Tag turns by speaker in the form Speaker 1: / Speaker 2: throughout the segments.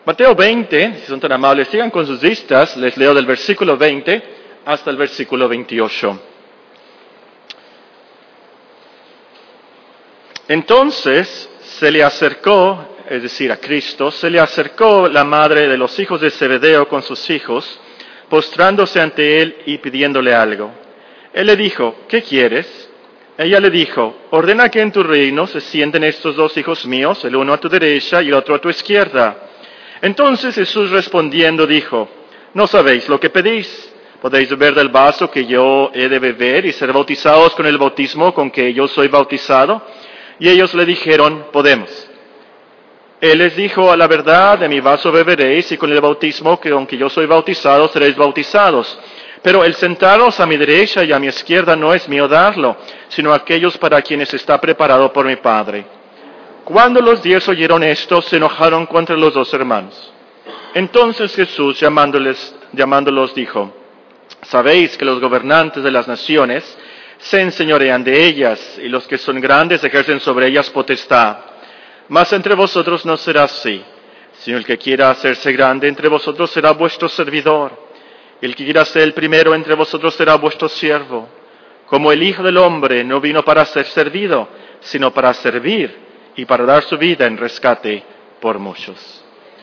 Speaker 1: Mateo 20, si son tan amables, sigan con sus listas, les leo del versículo 20 hasta el versículo 28. Entonces se le acercó, es decir, a Cristo, se le acercó la madre de los hijos de Zebedeo con sus hijos, postrándose ante él y pidiéndole algo. Él le dijo, ¿qué quieres? Ella le dijo, ordena que en tu reino se sienten estos dos hijos míos, el uno a tu derecha y el otro a tu izquierda. Entonces Jesús respondiendo dijo, no sabéis lo que pedís. ¿Podéis beber del vaso que yo he de beber y ser bautizados con el bautismo con que yo soy bautizado? Y ellos le dijeron, podemos. Él les dijo, a la verdad, de mi vaso beberéis y con el bautismo con que yo soy bautizado seréis bautizados. Pero el sentaros a mi derecha y a mi izquierda no es mío darlo, sino a aquellos para quienes está preparado por mi Padre. Cuando los 10 oyeron esto, se enojaron contra los dos hermanos. Entonces Jesús, llamándolos, dijo, sabéis que los gobernantes de las naciones se enseñorean de ellas, y los que son grandes ejercen sobre ellas potestad. Mas entre vosotros no será así, sino el que quiera hacerse grande entre vosotros será vuestro servidor. El que quiera ser el primero entre vosotros será vuestro siervo. Como el Hijo del Hombre no vino para ser servido, sino para servir y para dar su vida en rescate por muchos.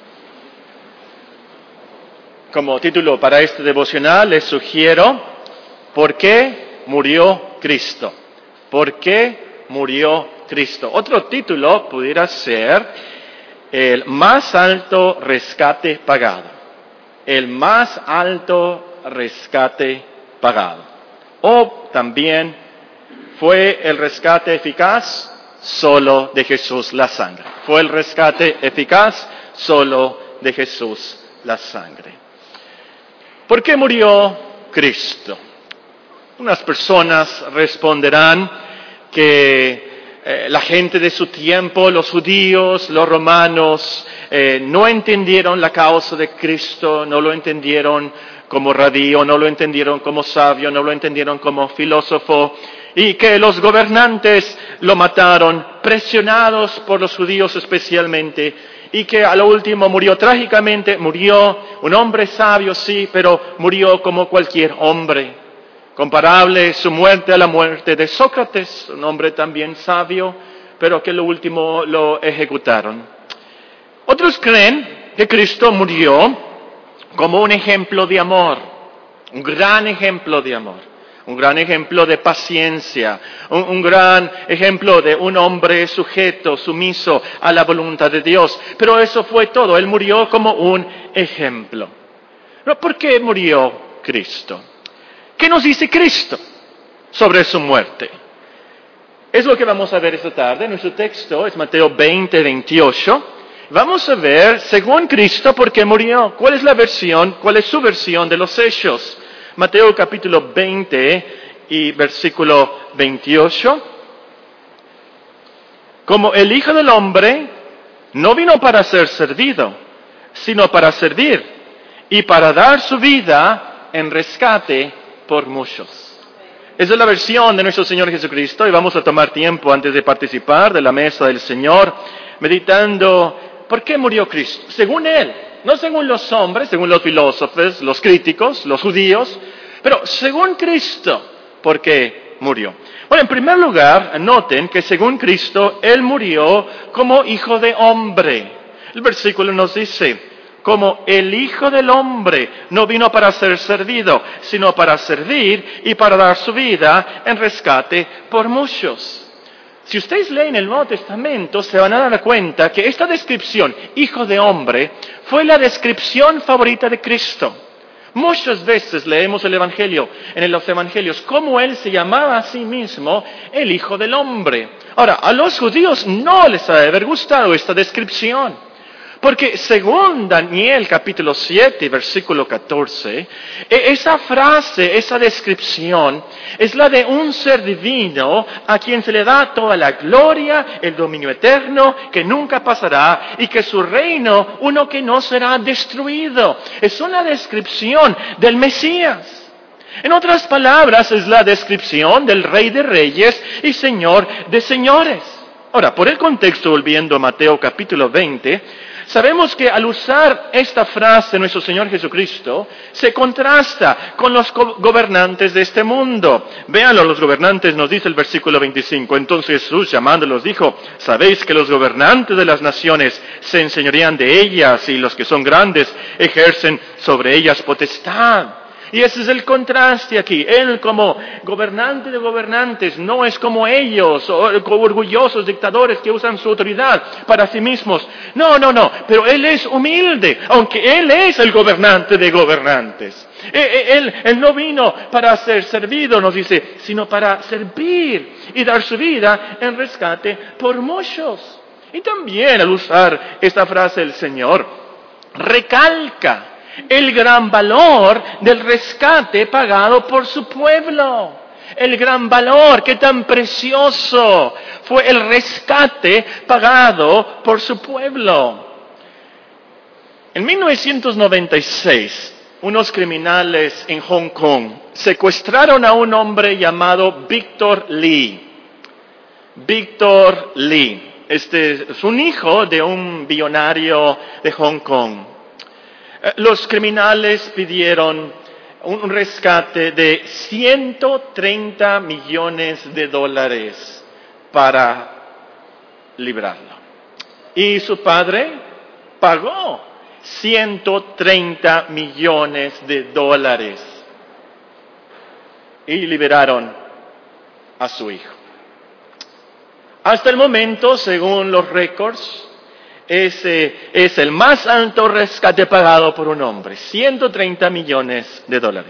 Speaker 1: Como título para este devocional les sugiero, ¿por qué murió Cristo? ¿Por qué murió Cristo? Otro título pudiera ser el más alto rescate pagado. El más alto rescate pagado. O también fue el rescate eficaz solo de Jesús la sangre. Fue el rescate eficaz solo de Jesús la sangre. ¿Por qué murió Cristo? Unas personas responderán que la gente de su tiempo, los judíos, los romanos, no entendieron la causa de Cristo, no lo entendieron como rabí, o no lo entendieron como sabio, no lo entendieron como filósofo, y que los gobernantes lo mataron, presionados por los judíos especialmente, y que a lo último murió trágicamente, murió un hombre sabio, sí, pero murió como cualquier hombre. Comparable su muerte a la muerte de Sócrates, un hombre también sabio, pero que lo último lo ejecutaron. Otros creen que Cristo murió como un ejemplo de amor, un gran ejemplo de amor, un gran ejemplo de paciencia, un gran ejemplo de un hombre sujeto, sumiso a la voluntad de Dios. Pero eso fue todo, Él murió como un ejemplo. ¿Pero por qué murió Cristo? ¿Qué nos dice Cristo sobre su muerte? Es lo que vamos a ver esta tarde. Nuestro texto es Mateo 20, 28. Vamos a ver, según Cristo, por qué murió. ¿Cuál es su versión de los hechos? Mateo capítulo 20 y versículo 28. Como el Hijo del Hombre no vino para ser servido, sino para servir y para dar su vida en rescate por muchos. Esa es la versión de nuestro Señor Jesucristo y vamos a tomar tiempo antes de participar de la mesa del Señor, meditando por qué murió Cristo. Según Él, no según los hombres, según los filósofos, los críticos, los judíos, pero según Cristo, ¿por qué murió? Bueno, en primer lugar, noten que según Cristo, Él murió como Hijo de Hombre. El versículo nos dice, como el Hijo del Hombre no vino para ser servido, sino para servir y para dar su vida en rescate por muchos. Si ustedes leen el Nuevo Testamento, se van a dar cuenta que esta descripción, Hijo de Hombre, fue la descripción favorita de Cristo. Muchas veces leemos el Evangelio, en los Evangelios, cómo Él se llamaba a sí mismo el Hijo del Hombre. Ahora, a los judíos no les ha de haber gustado esta descripción. Porque según Daniel capítulo 7, versículo 14, esa frase, esa descripción, es la de un ser divino a quien se le da toda la gloria, el dominio eterno, que nunca pasará, y que su reino, uno que no será destruido. Es una descripción del Mesías. En otras palabras, es la descripción del Rey de Reyes y Señor de Señores. Ahora, por el contexto, volviendo a Mateo capítulo 20, Sabemos que al usar esta frase nuestro Señor Jesucristo, se contrasta con los gobernantes de este mundo. Véanlo, los gobernantes, nos dice el versículo 25. Entonces Jesús, llamándolos, dijo: sabéis que los gobernantes de las naciones se enseñorean de ellas, y los que son grandes ejercen sobre ellas potestad. Y ese es el contraste aquí. Él, como gobernante de gobernantes, no es como ellos, como orgullosos dictadores que usan su autoridad para sí mismos. No. Pero Él es humilde, aunque Él es el gobernante de gobernantes. Él no vino para ser servido, nos dice, sino para servir y dar su vida en rescate por muchos. Y también al usar esta frase el Señor recalca el gran valor del rescate pagado por su pueblo. El gran valor, qué tan precioso fue el rescate pagado por su pueblo. En 1996, unos criminales en Hong Kong secuestraron a un hombre llamado Victor Lee. Victor Lee. Este es un hijo de un billonario de Hong Kong. Los criminales pidieron un rescate de $130 millones para librarlo. Y su padre pagó $130 millones y liberaron a su hijo. Hasta el momento, según los récords, ese es el más alto rescate pagado por un hombre, $130 millones.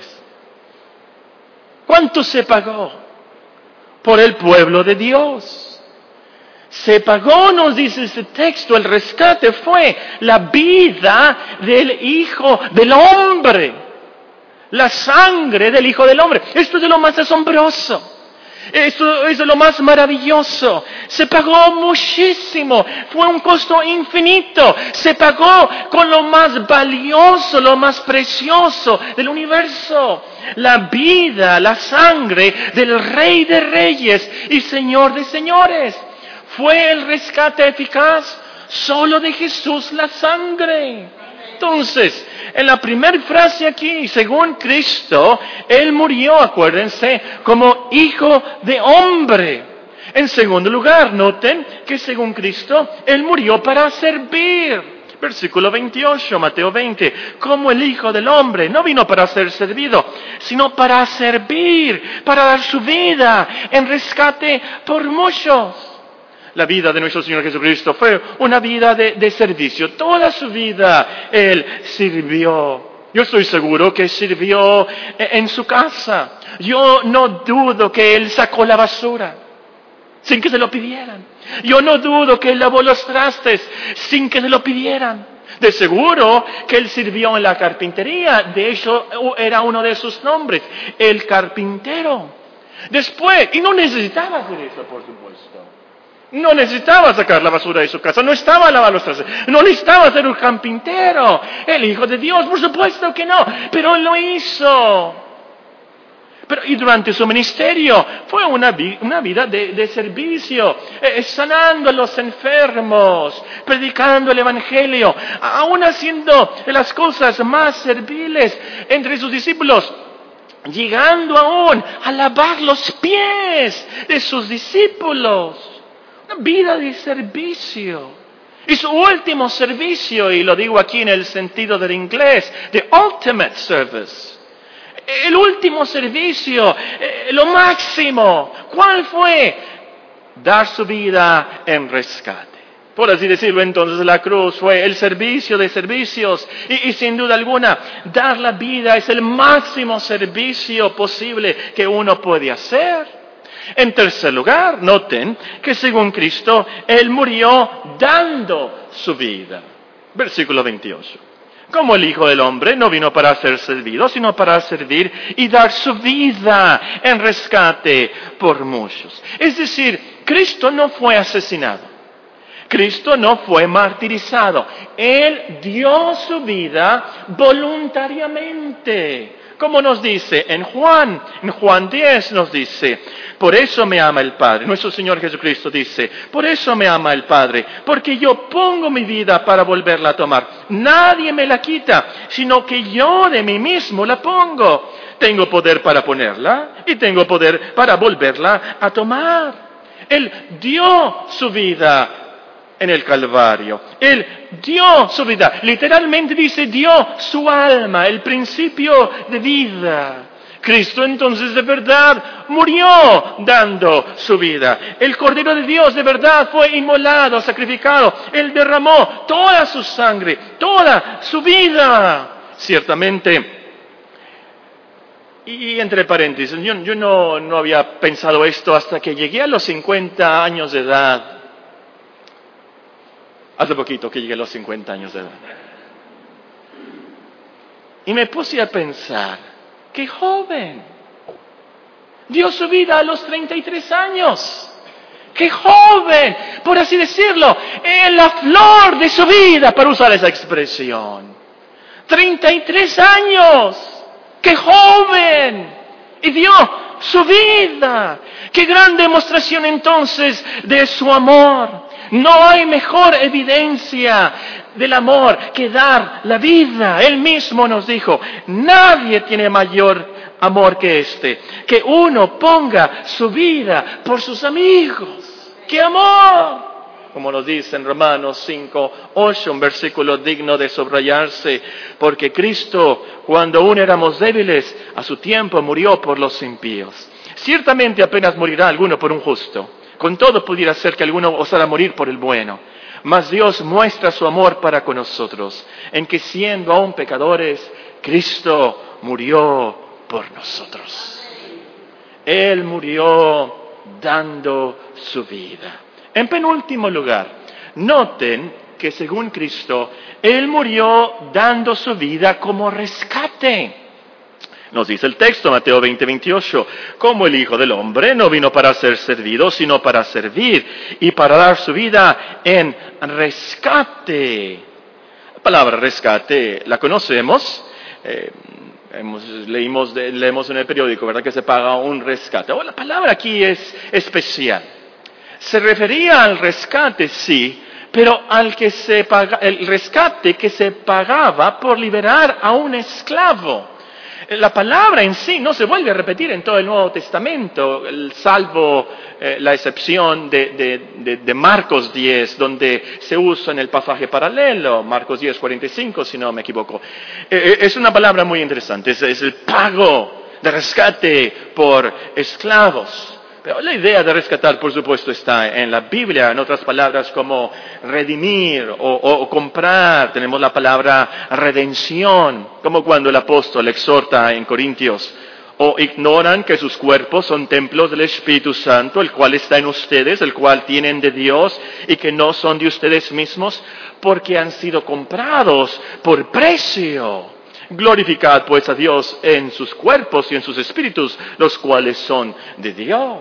Speaker 1: ¿Cuánto se pagó? Por el pueblo de Dios. Se pagó, nos dice ese texto, el rescate fue la vida del Hijo del Hombre, la sangre del Hijo del Hombre. Esto es de lo más asombroso. Esto es lo más maravilloso. Se pagó muchísimo. Fue un costo infinito. Se pagó con lo más valioso, lo más precioso del universo. La vida, la sangre del Rey de Reyes y Señor de Señores. ¿Fue el rescate eficaz? Solo de Jesús la sangre. Entonces, en la primera frase aquí, según Cristo, Él murió, acuérdense, como Hijo de Hombre. En segundo lugar, noten que según Cristo, Él murió para servir. Versículo 28, Mateo 20, como el Hijo del Hombre no vino para ser servido, sino para servir, para dar su vida en rescate por muchos. La vida de nuestro Señor Jesucristo fue una vida de servicio. Toda su vida Él sirvió. Yo estoy seguro que sirvió en su casa. Yo no dudo que Él sacó la basura sin que se lo pidieran. Yo no dudo que Él lavó los trastes sin que se lo pidieran. De seguro que Él sirvió en la carpintería. De hecho, era uno de sus nombres, el carpintero. Después, y no necesitaba hacer eso, por supuesto. No necesitaba sacar la basura de su casa, no estaba lavando los trastes, no necesitaba ser un carpintero. El Hijo de Dios, por supuesto que no, pero Él lo hizo. Y durante su ministerio fue una vida de servicio, sanando a los enfermos, predicando el Evangelio, aún haciendo las cosas más serviles entre sus discípulos, llegando aún a lavar los pies de sus discípulos. Una vida de servicio. Y su último servicio, y lo digo aquí en el sentido del inglés, the ultimate service. El último servicio, lo máximo. ¿Cuál fue? Dar su vida en rescate. Por así decirlo, entonces la cruz fue el servicio de servicios. Y sin duda alguna, dar la vida es el máximo servicio posible que uno puede hacer. En tercer lugar, noten que según Cristo, Él murió dando su vida. Versículo 28. Como el Hijo del Hombre no vino para ser servido, sino para servir y dar su vida en rescate por muchos. Es decir, Cristo no fue asesinado. Cristo no fue martirizado. Él dio su vida voluntariamente. como nos dice en Juan 10 nos dice, por eso me ama el Padre. Nuestro Señor Jesucristo dice, por eso me ama el Padre, porque yo pongo mi vida para volverla a tomar. Nadie me la quita, sino que yo de mí mismo la pongo. Tengo poder para ponerla y tengo poder para volverla a tomar. Él dio su vida en el Calvario. Él dio su vida. Literalmente dice, dio su alma, el principio de vida. Cristo entonces de verdad murió dando su vida. El Cordero de Dios de verdad fue inmolado, sacrificado. Él derramó toda su sangre, toda su vida. Ciertamente. Y entre paréntesis, yo no había pensado esto hasta que llegué a los 50 años de edad. Hace poquito que llegué a los 50 años de edad. Y me puse a pensar, ¡qué joven! Dio su vida a los 33 años. ¡Qué joven! Por así decirlo, en la flor de su vida, para usar esa expresión. 33 años. ¡Qué joven! Y dio su vida. ¡Qué gran demostración entonces de su amor! No hay mejor evidencia del amor que dar la vida. Él mismo nos dijo, nadie tiene mayor amor que este, que uno ponga su vida por sus amigos. ¡Qué amor! Como nos dice en Romanos 5:8, un versículo digno de subrayarse, porque Cristo, cuando aún éramos débiles, a su tiempo murió por los impíos. Ciertamente apenas morirá alguno por un justo. Con todo pudiera ser que alguno osara morir por el bueno. Mas Dios muestra su amor para con nosotros, en que siendo aún pecadores, Cristo murió por nosotros. Él murió dando su vida. En penúltimo lugar, noten que según Cristo, Él murió dando su vida como rescate. Nos dice el texto, Mateo 20:28, como el Hijo del Hombre no vino para ser servido, sino para servir y para dar su vida en rescate. La palabra rescate la conocemos, leemos en el periódico, ¿verdad?, que se paga un rescate. La palabra aquí es especial. Se refería al rescate, sí, pero el rescate que se pagaba por liberar a un esclavo. La palabra en sí no se vuelve a repetir en todo el Nuevo Testamento, salvo la excepción de Marcos 10, donde se usa en el pasaje paralelo, Marcos 10:45, si no me equivoco. Es una palabra muy interesante, es el pago de rescate por esclavos. Pero la idea de rescatar, por supuesto, está en la Biblia, en otras palabras como redimir o comprar. Tenemos la palabra redención, como cuando el apóstol exhorta en Corintios, o ignoran que sus cuerpos son templos del Espíritu Santo, el cual está en ustedes, el cual tienen de Dios y que no son de ustedes mismos, porque han sido comprados por precio. Glorificad pues a Dios en sus cuerpos y en sus espíritus, los cuales son de Dios.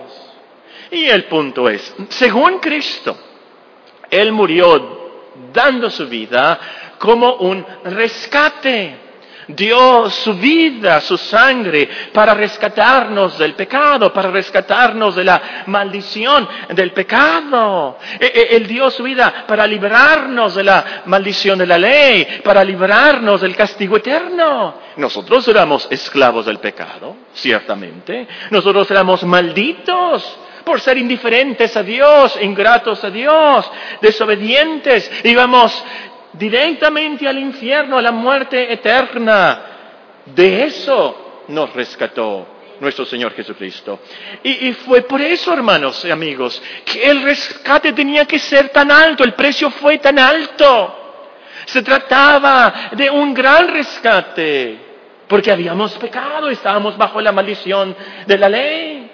Speaker 1: Y el punto es, según Cristo, Él murió dando su vida como un rescate. Dio su vida, su sangre, para rescatarnos del pecado, para rescatarnos de la maldición del pecado. Él dio su vida para librarnos de la maldición de la ley, para librarnos del castigo eterno. Nosotros éramos esclavos del pecado, ciertamente. Nosotros éramos malditos por ser indiferentes a Dios, ingratos a Dios, desobedientes. Íbamos directamente al infierno, a la muerte eterna. De eso nos rescató nuestro Señor Jesucristo. Y fue por eso, hermanos y amigos, que el rescate tenía que ser tan alto, el precio fue tan alto. Se trataba de un gran rescate, porque habíamos pecado, estábamos bajo la maldición de la ley.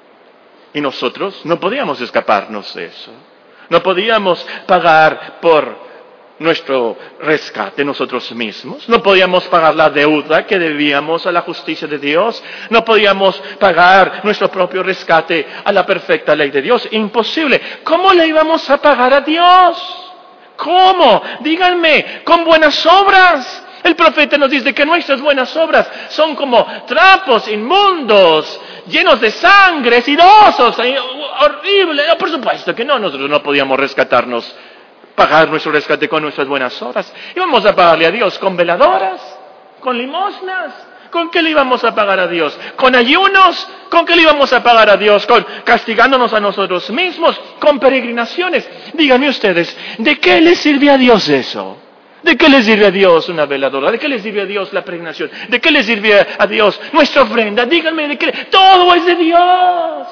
Speaker 1: Y nosotros no podíamos escaparnos de eso. No podíamos pagar por nuestro rescate nosotros mismos. No podíamos pagar la deuda que debíamos a la justicia de Dios. No podíamos pagar nuestro propio rescate a la perfecta ley de Dios. Imposible. ¿Cómo le íbamos a pagar a Dios? ¿Cómo? Díganme, ¿con buenas obras? El profeta nos dice que nuestras buenas obras son como trapos inmundos, llenos de sangre, sidosos, horribles. No, por supuesto que no, nosotros no podíamos rescatarnos, pagar nuestro rescate con nuestras buenas obras. Íbamos a pagarle a Dios con veladoras, con limosnas. ¿Con qué le íbamos a pagar a Dios? ¿Con ayunos? ¿Con qué le íbamos a pagar a Dios? ¿Con castigándonos a nosotros mismos? ¿Con peregrinaciones? Díganme ustedes, ¿de qué le sirve a Dios eso? ¿De qué le sirve a Dios una veladora? ¿De qué le sirve a Dios la peregrinación? ¿De qué le sirve a Dios nuestra ofrenda? Díganme, ¿de qué? Todo es de Dios.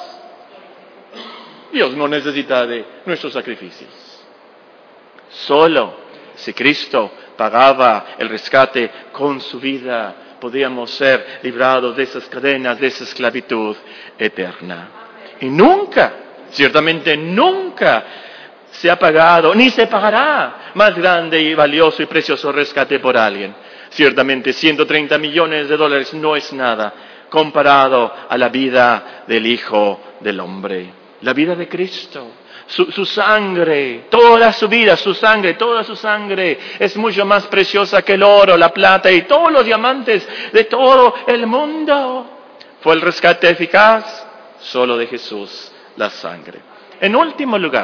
Speaker 1: Dios no necesita de nuestros sacrificios. Solo si Cristo pagaba el rescate con su vida, podíamos ser librados de esas cadenas, de esa esclavitud eterna. Y nunca, ciertamente nunca, se ha pagado, ni se pagará más grande y valioso y precioso rescate por alguien. Ciertamente $130 millones no es nada comparado a la vida del Hijo del Hombre. La vida de Cristo, su sangre, toda su vida, toda su sangre es mucho más preciosa que el oro, la plata y todos los diamantes de todo el mundo. ¿Fue el rescate eficaz? Solo de Jesús, la sangre. En último lugar,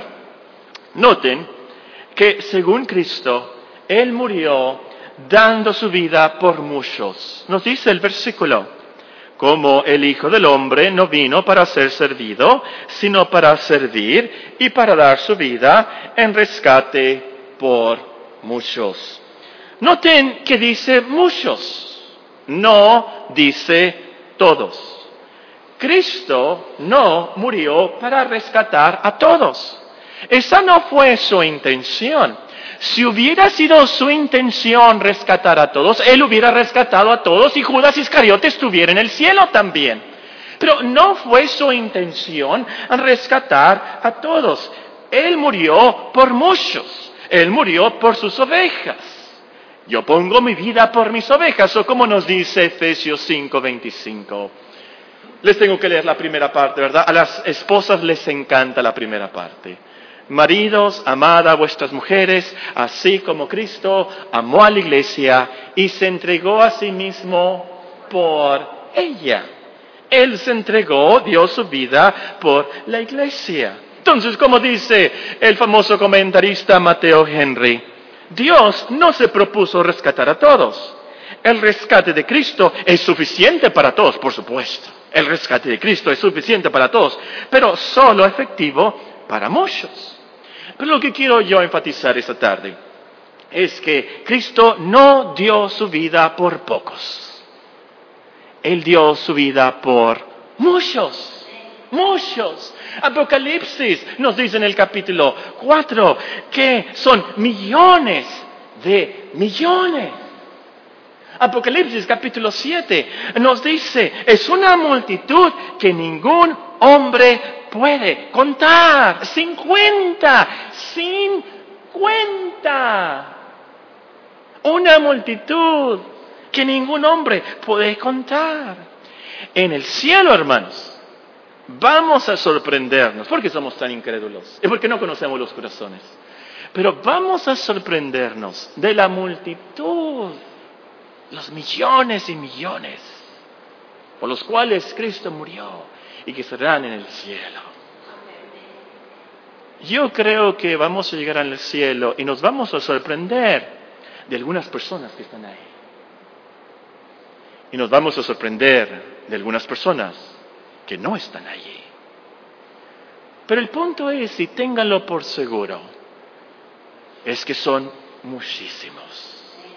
Speaker 1: noten que según Cristo, Él murió dando su vida por muchos. Nos dice el versículo, como el Hijo del Hombre no vino para ser servido, sino para servir y para dar su vida en rescate por muchos. Noten que dice muchos, no dice todos. Cristo no murió para rescatar a todos. Esa no fue su intención. Si hubiera sido su intención rescatar a todos, Él hubiera rescatado a todos y Judas Iscariote estuviera en el cielo también. Pero no fue su intención rescatar a todos. Él murió por muchos. Él murió por sus ovejas. Yo pongo mi vida por mis ovejas, o como nos dice Efesios 5:25. Les tengo que leer la primera parte, ¿verdad? A las esposas les encanta la primera parte. Maridos, amad a vuestras mujeres, así como Cristo amó a la iglesia y se entregó a sí mismo por ella. Él se entregó, dio su vida por la iglesia. Entonces, como dice el famoso comentarista Mateo Henry, Dios no se propuso rescatar a todos. El rescate de Cristo es suficiente para todos, por supuesto. El rescate de Cristo es suficiente para todos, pero solo efectivo para muchos. Pero lo que quiero yo enfatizar esta tarde es que Cristo no dio su vida por pocos. Él dio su vida por muchos, muchos. Apocalipsis nos dice en el capítulo 4 que son millones de millones. Apocalipsis capítulo 7 nos dice, es una multitud que ningún hombre puede contar. 50. Una multitud que ningún hombre puede contar. En el cielo, hermanos, vamos a sorprendernos. ¿Por qué somos tan incrédulos? Es porque no conocemos los corazones. Pero vamos a sorprendernos de la multitud, los millones y millones por los cuales Cristo murió y que serán en el cielo. Yo creo que vamos a llegar al cielo y nos vamos a sorprender de algunas personas que están ahí. Y nos vamos a sorprender de algunas personas que no están allí. Pero el punto es, y ténganlo por seguro, es que son muchísimos.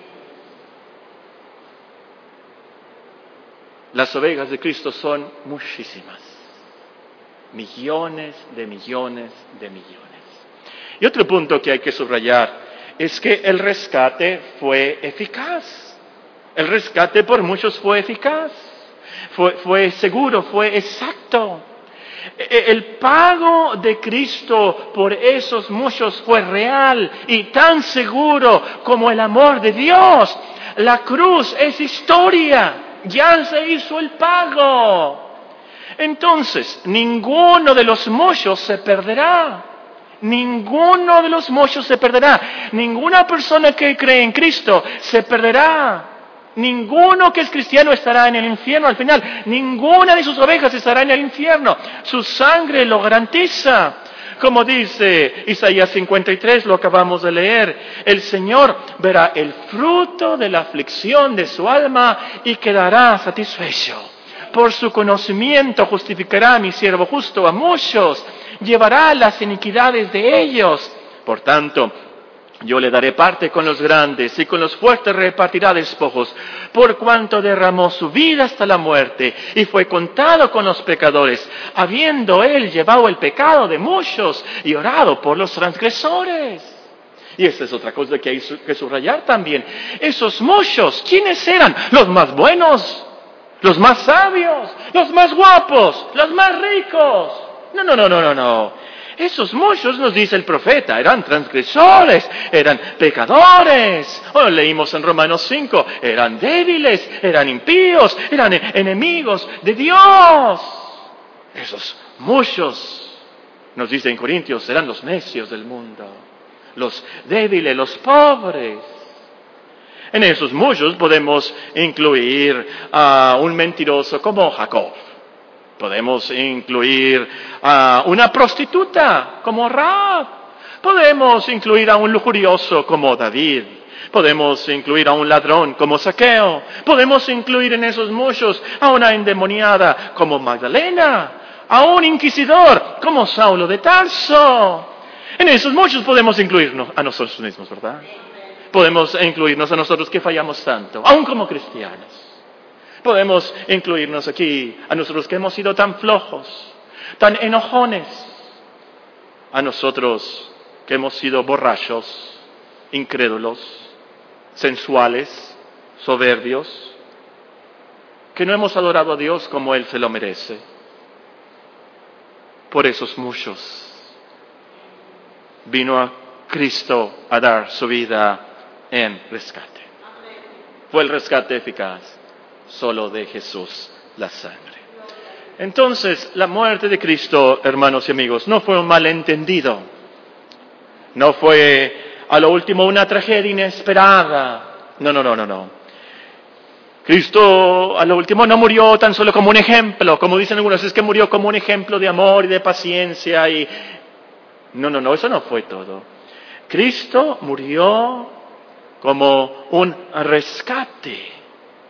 Speaker 1: Las ovejas de Cristo son muchísimas. Millones de millones de millones. Y otro punto que hay que subrayar es que el rescate fue eficaz. El rescate por muchos fue eficaz. Fue seguro, fue exacto. El pago de Cristo por esos muchos fue real y tan seguro como el amor de Dios. La cruz es historia. Ya se hizo el pago. Entonces, ninguno de los muchos se perderá. Ninguno de los muchos se perderá. Ninguna persona que cree en Cristo se perderá. Ninguno que es cristiano estará en el infierno al final. Ninguna de sus ovejas estará en el infierno. Su sangre lo garantiza. Como dice Isaías 53, lo acabamos de leer, el Señor verá el fruto de la aflicción de su alma y quedará satisfecho. Por su conocimiento justificará a mi siervo justo a muchos, llevará las iniquidades de ellos. Por tanto, yo le daré parte con los grandes y con los fuertes repartirá despojos, por cuanto derramó su vida hasta la muerte y fue contado con los pecadores, habiendo él llevado el pecado de muchos y orado por los transgresores. Y esa es otra cosa que hay que subrayar también. Esos muchos, ¿quiénes eran? Los más buenos, los más sabios, los más guapos, los más ricos. No. Esos muchos, nos dice el profeta, eran transgresores, eran pecadores. Leímos en Romanos 5, eran débiles, eran impíos, eran enemigos de Dios. Esos muchos, nos dice en Corintios, eran los necios del mundo, los débiles, los pobres. En esos muchos podemos incluir a un mentiroso como Jacob. Podemos incluir a una prostituta como Rahab. Podemos incluir a un lujurioso como David. Podemos incluir a un ladrón como Zaqueo. Podemos incluir en esos muchos a una endemoniada como Magdalena. A un inquisidor como Saulo de Tarso. En esos muchos podemos incluirnos a nosotros mismos, ¿verdad? Podemos incluirnos a nosotros que fallamos tanto, aún como cristianos. Podemos incluirnos aquí a nosotros que hemos sido tan flojos, tan enojones, a nosotros que hemos sido borrachos, incrédulos, sensuales, soberbios, que no hemos adorado a Dios como Él se lo merece. Por esos muchos vino a Cristo a dar su vida en rescate. Fue el rescate eficaz. Solo de Jesús la sangre. Entonces, la muerte de Cristo, hermanos y amigos, no fue un malentendido. No fue a lo último una tragedia inesperada. No. Cristo a lo último no murió tan solo como un ejemplo, como dicen algunos, es que murió como un ejemplo de amor y de paciencia. No, eso no fue todo. Cristo murió como un rescate.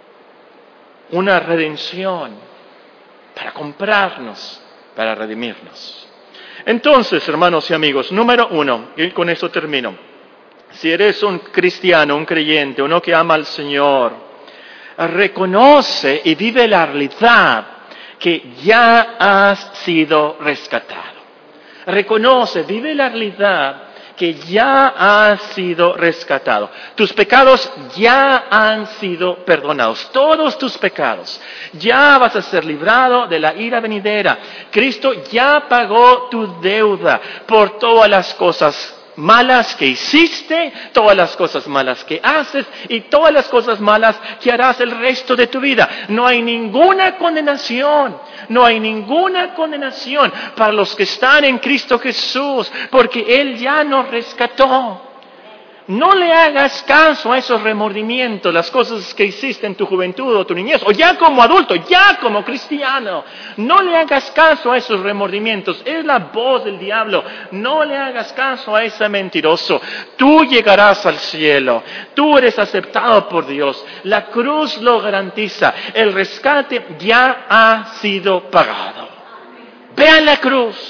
Speaker 1: Una redención para comprarnos, para redimirnos. Entonces, hermanos y amigos, número 1, y con esto termino. Si eres un cristiano, un creyente, uno que ama al Señor, reconoce y vive la realidad que ya has sido rescatado. Reconoce, vive la realidad que ya has sido rescatado. Tus pecados ya han sido perdonados. Todos tus pecados. Ya vas a ser librado de la ira venidera. Cristo ya pagó tu deuda por todas las cosas malas que hiciste, todas las cosas malas que haces y todas las cosas malas que harás el resto de tu vida. No hay ninguna condenación. No hay ninguna condenación para los que están en Cristo Jesús, porque Él ya nos rescató. No le hagas caso a esos remordimientos, las cosas que hiciste en tu juventud o tu niñez, o ya como adulto, ya como cristiano. No le hagas caso a esos remordimientos, es la voz del diablo. No le hagas caso a ese mentiroso. Tú llegarás al cielo, tú eres aceptado por Dios. La cruz lo garantiza, el rescate ya ha sido pagado. Ve la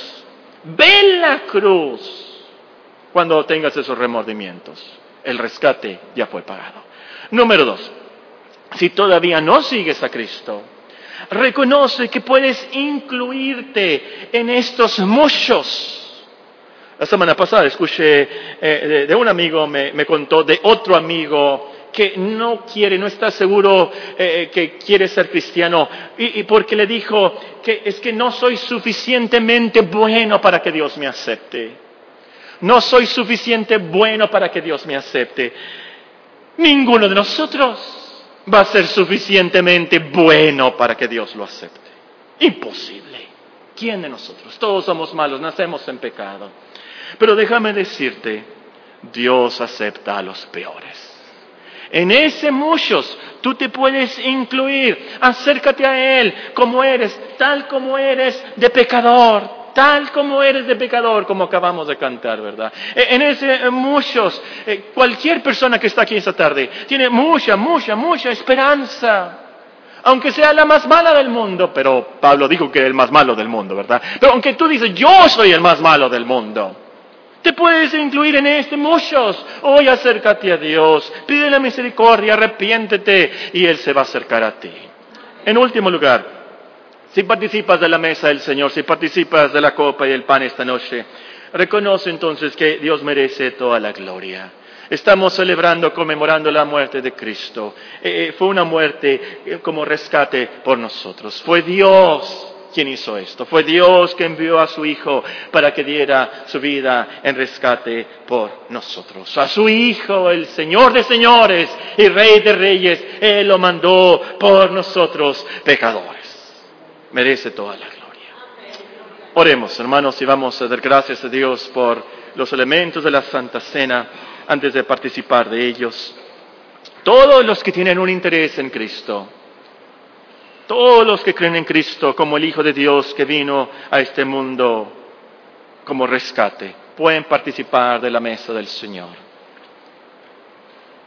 Speaker 1: cruz. Cuando tengas esos remordimientos, el rescate ya fue pagado. Número 2, si todavía no sigues a Cristo, reconoce que puedes incluirte en estos muchos. La semana pasada escuché de un amigo, me contó de otro amigo que no está seguro que quiere ser cristiano y porque le dijo que es que no soy suficientemente bueno para que Dios me acepte. No soy suficiente bueno para que Dios me acepte. Ninguno de nosotros va a ser suficientemente bueno para que Dios lo acepte. Imposible. ¿Quién de nosotros? Todos somos malos, nacemos en pecado. Pero déjame decirte, Dios acepta a los peores. En ese muchos tú te puedes incluir. Acércate a Él como eres, tal como eres de pecador. Tal como eres de pecador, como acabamos de cantar, ¿verdad? En ese muchos, cualquier persona que está aquí esta tarde, tiene mucha esperanza. Aunque sea la más mala del mundo, pero Pablo dijo que es el más malo del mundo, ¿verdad? Pero aunque tú dices, yo soy el más malo del mundo, te puedes incluir en este muchos. Hoy acércate a Dios, pídele misericordia, arrepiéntete y Él se va a acercar a ti. En último lugar, si participas de la mesa del Señor, si participas de la copa y el pan esta noche, reconoce entonces que Dios merece toda la gloria. Estamos celebrando, conmemorando la muerte de Cristo. Fue una muerte como rescate por nosotros. Fue Dios quien hizo esto. Fue Dios que envió a su Hijo para que diera su vida en rescate por nosotros. A su Hijo, el Señor de señores y Rey de reyes, Él lo mandó por nosotros pecadores. Merece toda la gloria. Oremos, hermanos, y vamos a dar gracias a Dios por los elementos de la Santa Cena antes de participar de ellos. Todos los que tienen un interés en Cristo, todos los que creen en Cristo como el Hijo de Dios que vino a este mundo como rescate, pueden participar de la mesa del Señor.